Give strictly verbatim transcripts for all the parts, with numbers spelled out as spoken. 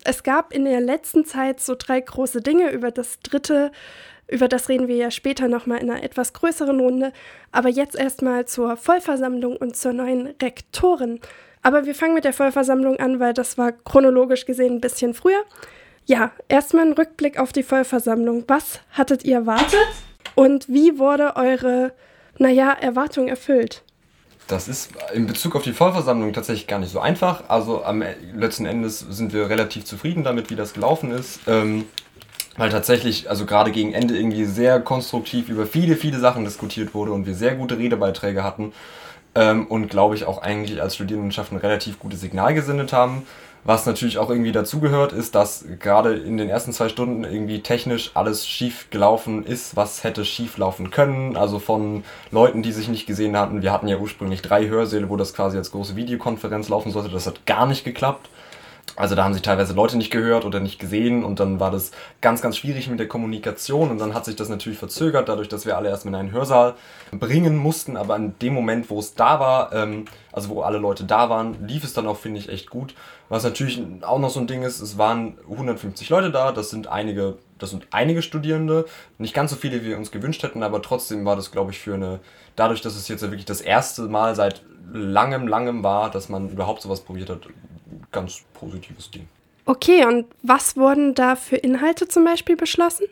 Es gab in der letzten Zeit so drei große Dinge. Über das dritte, über das reden wir ja später nochmal in einer etwas größeren Runde. Aber jetzt erstmal zur Vollversammlung und zur neuen Rektorin. Aber wir fangen mit der Vollversammlung an, weil das war chronologisch gesehen ein bisschen früher. Ja, erstmal ein Rückblick auf die Vollversammlung. Was hattet ihr erwartet und wie wurde eure, naja, Erwartung erfüllt? Das ist in Bezug auf die Vollversammlung tatsächlich gar nicht so einfach. Also am letzten Endes sind wir relativ zufrieden damit, wie das gelaufen ist. Ähm, weil tatsächlich, also gerade gegen Ende irgendwie sehr konstruktiv über viele, viele Sachen diskutiert wurde und wir sehr gute Redebeiträge hatten. Ähm, und glaube ich auch eigentlich als Studierendenschaft ein relativ gutes Signal gesendet haben. Was natürlich auch irgendwie dazugehört, ist, dass gerade in den ersten zwei Stunden irgendwie technisch alles schief gelaufen ist, was hätte schief laufen können. Also von Leuten, die sich nicht gesehen hatten. Wir hatten ja ursprünglich drei Hörsäle, wo das quasi als große Videokonferenz laufen sollte. Das hat gar nicht geklappt. Also da haben sich teilweise Leute nicht gehört oder nicht gesehen und dann war das ganz, ganz schwierig mit der Kommunikation und dann hat sich das natürlich verzögert, dadurch, dass wir alle erstmal in einen Hörsaal bringen mussten, aber in dem Moment, wo es da war, ähm, also wo alle Leute da waren, lief es dann auch, finde ich, echt gut. Was natürlich auch noch so ein Ding ist, es waren hundertfünfzig Leute da, das sind einige, das sind einige Studierende, nicht ganz so viele, wie wir uns gewünscht hätten, aber trotzdem war das, glaube ich, für eine, dadurch, dass es jetzt wirklich das erste Mal seit langem, langem war, dass man überhaupt sowas probiert hat, ganz positives Ding. Okay, und was wurden da für Inhalte zum Beispiel beschlossen?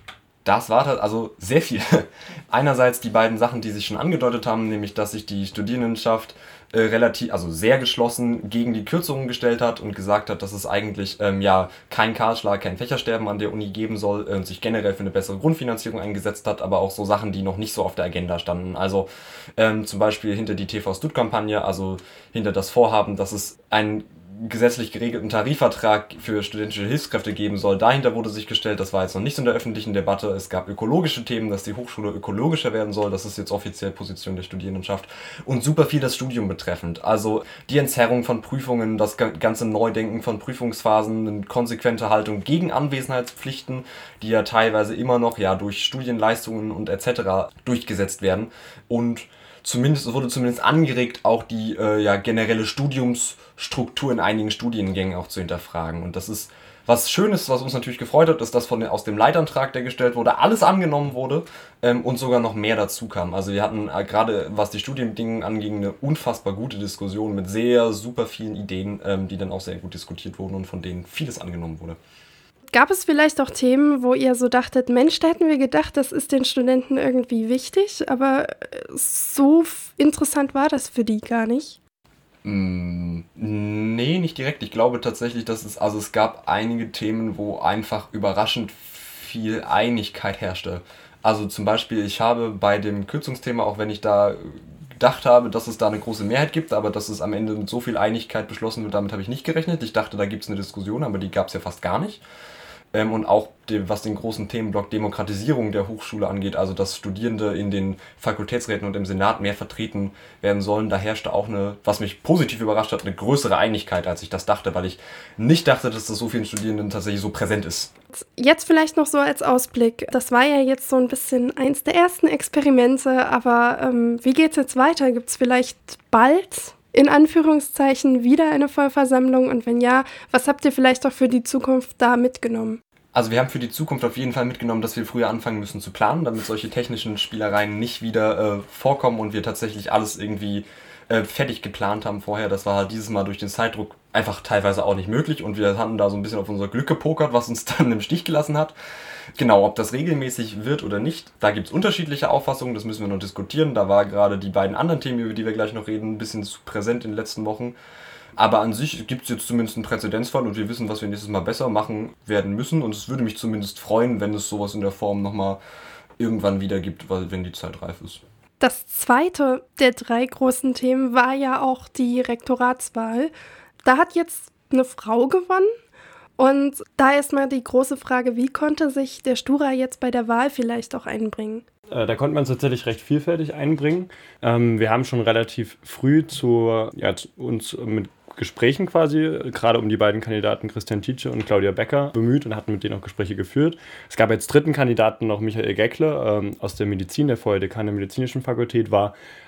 Das war also sehr viel. Einerseits die beiden Sachen, die sich schon angedeutet haben, nämlich dass sich die Studierendenschaft äh, relativ, also sehr geschlossen gegen die Kürzungen gestellt hat und gesagt hat, dass es eigentlich ähm, ja kein Kahlschlag, kein Fächersterben an der Uni geben soll und äh, sich generell für eine bessere Grundfinanzierung eingesetzt hat, aber auch so Sachen, die noch nicht so auf der Agenda standen. Also ähm, zum Beispiel hinter die T V-Stud-Kampagne, also hinter das Vorhaben, dass es ein gesetzlich geregelten Tarifvertrag für studentische Hilfskräfte geben soll. Dahinter wurde sich gestellt, das war jetzt noch nicht so in der öffentlichen Debatte. Es gab ökologische Themen, dass die Hochschule ökologischer werden soll. Das ist jetzt offiziell Position der Studierendenschaft. Und super viel das Studium betreffend. Also die Entzerrung von Prüfungen, das ganze Neudenken von Prüfungsphasen, eine konsequente Haltung gegen Anwesenheitspflichten, die ja teilweise immer noch ja durch Studienleistungen und et cetera durchgesetzt werden. Und Zumindest, es wurde zumindest angeregt, auch die äh, ja, generelle Studiumsstruktur in einigen Studiengängen auch zu hinterfragen. Und das ist was Schönes, was uns natürlich gefreut hat, ist, dass von, aus dem Leitantrag, der gestellt wurde, alles angenommen wurde ähm, und sogar noch mehr dazu kam. Also wir hatten äh, gerade, was die Studienbedingungen anging, eine unfassbar gute Diskussion mit sehr super vielen Ideen, ähm, die dann auch sehr gut diskutiert wurden und von denen vieles angenommen wurde. Gab es vielleicht auch Themen, wo ihr so dachtet, Mensch, da hätten wir gedacht, das ist den Studenten irgendwie wichtig, aber so interessant war das für die gar nicht? Mm, nee, nicht direkt. Ich glaube tatsächlich, dass es, also es gab einige Themen, wo einfach überraschend viel Einigkeit herrschte. Also zum Beispiel, ich habe bei dem Kürzungsthema, auch wenn ich da gedacht habe, dass es da eine große Mehrheit gibt, aber dass es am Ende mit so viel Einigkeit beschlossen wird, damit habe ich nicht gerechnet. Ich dachte, da gibt es eine Diskussion, aber die gab es ja fast gar nicht. Ähm, und auch die, was den großen Themenblock Demokratisierung der Hochschule angeht, also dass Studierende in den Fakultätsräten und im Senat mehr vertreten werden sollen, da herrschte auch eine, was mich positiv überrascht hat, eine größere Einigkeit, als ich das dachte, weil ich nicht dachte, dass das so vielen Studierenden tatsächlich so präsent ist. Jetzt vielleicht noch so als Ausblick. Das war ja jetzt so ein bisschen eins der ersten Experimente, aber ähm, wie geht's jetzt weiter? Gibt's vielleicht bald in Anführungszeichen wieder eine Vollversammlung? Und wenn ja, was habt ihr vielleicht auch für die Zukunft da mitgenommen? Also wir haben für die Zukunft auf jeden Fall mitgenommen, dass wir früher anfangen müssen zu planen, damit solche technischen Spielereien nicht wieder äh, vorkommen und wir tatsächlich alles irgendwie äh, fertig geplant haben vorher. Das war halt dieses Mal durch den Zeitdruck einfach teilweise auch nicht möglich und wir hatten da so ein bisschen auf unser Glück gepokert, was uns dann im Stich gelassen hat. Genau, ob das regelmäßig wird oder nicht, da gibt es unterschiedliche Auffassungen, das müssen wir noch diskutieren. Da war gerade die beiden anderen Themen, über die wir gleich noch reden, ein bisschen zu präsent in den letzten Wochen. Aber an sich gibt es jetzt zumindest einen Präzedenzfall und wir wissen, was wir nächstes Mal besser machen werden müssen. Und es würde mich zumindest freuen, wenn es sowas in der Form nochmal irgendwann wieder gibt, weil, wenn die Zeit reif ist. Das zweite der drei großen Themen war ja auch die Rektoratswahl. Da hat jetzt eine Frau gewonnen. Und da erstmal die große Frage, wie konnte sich der Stura jetzt bei der Wahl vielleicht auch einbringen? Da konnte man es tatsächlich recht vielfältig einbringen. Ähm, wir haben schon relativ früh zu, ja, uns mit Gesprächen quasi, gerade um die beiden Kandidaten Christian Tietsche und Claudia Becker bemüht und hatten mit denen auch Gespräche geführt. Es gab als dritten Kandidaten noch Michael Geckle ähm, aus der Medizin, der vorher Dekan der medizinischen Fakultät war.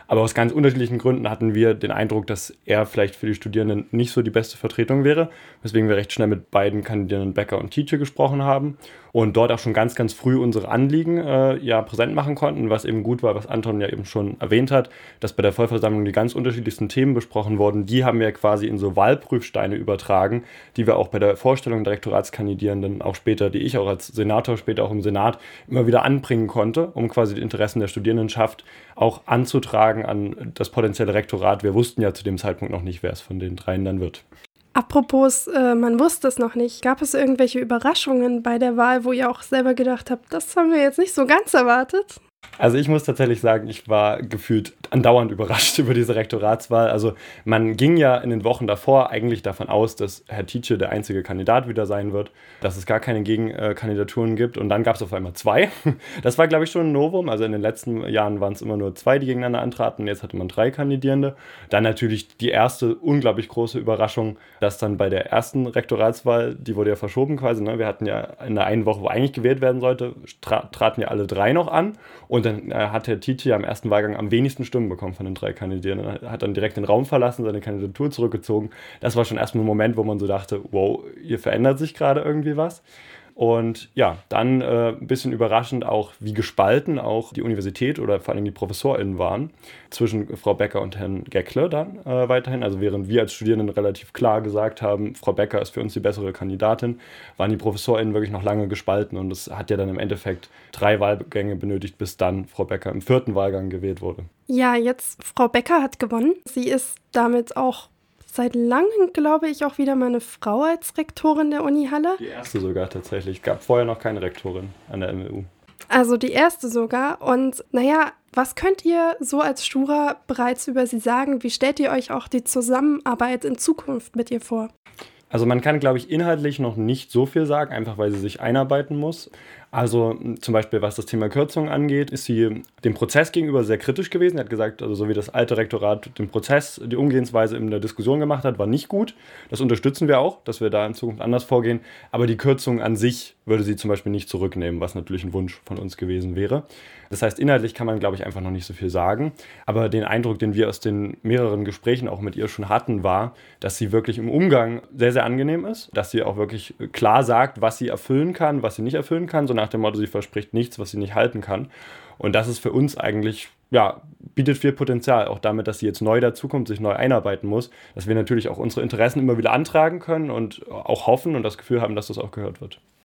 Aber aus ganz unterschiedlichen Gründen hatten wir den Eindruck, dass er vielleicht für die Studierenden nicht so die beste Vertretung wäre, weswegen wir recht schnell mit beiden Kandidierenden Becker und Tietje gesprochen haben und dort auch schon ganz, ganz früh unsere Anliegen äh, ja, präsent machen konnten, was eben gut war, was Anton ja eben schon erwähnt hat, dass bei der Vollversammlung die ganz unterschiedlichsten Themen besprochen wurden. Die haben wir quasi in so Wahlprüfsteine übertragen, die wir auch bei der Vorstellung der Rektoratskandidierenden, auch später, die ich auch als Senator, später auch im Senat, immer wieder anbringen konnte, um quasi die Interessen der Studierendenschaft auch anzutragen an das potenzielle Rektorat. Wir wussten ja zu dem Zeitpunkt noch nicht, wer es von den dreien dann wird. Apropos, äh, man wusste es noch nicht. Gab es irgendwelche Überraschungen bei der Wahl, wo ihr auch selber gedacht habt, das haben wir jetzt nicht so ganz erwartet? Also ich muss tatsächlich sagen, ich war gefühlt andauernd überrascht über diese Rektoratswahl. Also man ging ja in den Wochen davor eigentlich davon aus, dass Herr Tietje der einzige Kandidat wieder sein wird, dass es gar keine Gegenkandidaturen gibt und dann gab es auf einmal zwei. Das war, glaube ich, schon ein Novum. Also in den letzten Jahren waren es immer nur zwei, die gegeneinander antraten. Jetzt hatte man drei Kandidierende. Dann natürlich die erste unglaublich große Überraschung, dass dann bei der ersten Rektoratswahl, die wurde ja verschoben quasi, ne? Wir hatten ja in der einen Woche, wo eigentlich gewählt werden sollte, tra- traten ja alle drei noch an. Und dann äh, hat Herr Tietje am ersten Wahlgang am wenigsten Stimmen bekommen von den drei Kandidierenden. Er hat dann direkt den Raum verlassen, seine Kandidatur zurückgezogen. Das war schon erstmal ein Moment, wo man so dachte, wow, hier verändert sich gerade irgendwie was. Und ja, dann äh, ein bisschen überraschend auch, wie gespalten auch die Universität oder vor allem die ProfessorInnen waren zwischen Frau Becker und Herrn Geckle dann äh, weiterhin. Also während wir als Studierenden relativ klar gesagt haben, Frau Becker ist für uns die bessere Kandidatin, waren die ProfessorInnen wirklich noch lange gespalten. Und es hat ja dann im Endeffekt drei Wahlgänge benötigt, bis dann Frau Becker im vierten Wahlgang gewählt wurde. Ja, jetzt Frau Becker hat gewonnen. Sie ist damit auch seit langem, glaube ich, auch wieder mal eine Frau als Rektorin der Uni Halle. Die erste sogar tatsächlich. Es gab vorher noch keine Rektorin an der M L U. Also die erste sogar. Und naja, was könnt ihr so als Stura bereits über sie sagen? Wie stellt ihr euch auch die Zusammenarbeit in Zukunft mit ihr vor? Also man kann, glaube ich, inhaltlich noch nicht so viel sagen, einfach weil sie sich einarbeiten muss. Also zum Beispiel, was das Thema Kürzungen angeht, ist sie dem Prozess gegenüber sehr kritisch gewesen. Sie hat gesagt, also so wie das alte Rektorat den Prozess, die Umgehensweise in der Diskussion gemacht hat, war nicht gut. Das unterstützen wir auch, dass wir da in Zukunft anders vorgehen. Aber die Kürzung an sich würde sie zum Beispiel nicht zurücknehmen, was natürlich ein Wunsch von uns gewesen wäre. Das heißt, inhaltlich kann man, glaube ich, einfach noch nicht so viel sagen. Aber den Eindruck, den wir aus den mehreren Gesprächen auch mit ihr schon hatten, war, dass sie wirklich im Umgang sehr, sehr angenehm ist. Dass sie auch wirklich klar sagt, was sie erfüllen kann, was sie nicht erfüllen kann. So nach dem Motto, sie verspricht nichts, was sie nicht halten kann. Und das ist für uns eigentlich, ja, bietet viel Potenzial. Auch damit, dass sie jetzt neu dazukommt, sich neu einarbeiten muss. Dass wir natürlich auch unsere Interessen immer wieder antragen können und auch hoffen und das Gefühl haben, dass das auch gehört wird.